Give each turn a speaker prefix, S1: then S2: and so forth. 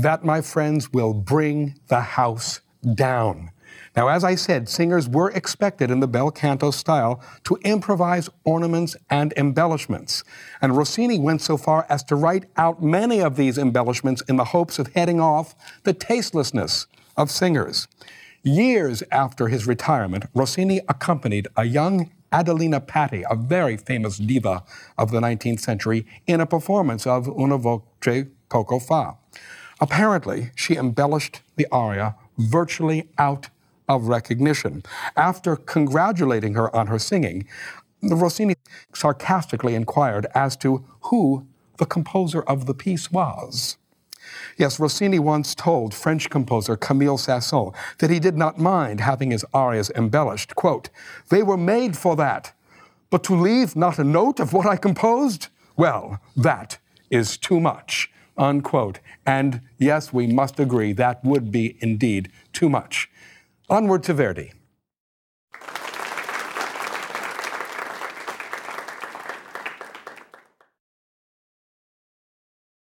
S1: that, my friends, will bring the house down. Now, as I said, singers were expected in the bel canto style to improvise ornaments and embellishments. And Rossini went so far as to write out many of these embellishments in the hopes of heading off the tastelessness of singers. Years after his retirement, Rossini accompanied a young Adelina Patti, a very famous diva of the 19th century, in a performance of Una voce poco fa. Apparently, she embellished the aria virtually out of recognition. After congratulating her on her singing, Rossini sarcastically inquired as to who the composer of the piece was. Yes, Rossini once told French composer Camille Saint-Saëns that he did not mind having his arias embellished. Quote, "They were made for that, but to leave not a note of what I composed? Well, that is too much," unquote. And yes, we must agree that would be indeed too much. Onward to Verdi.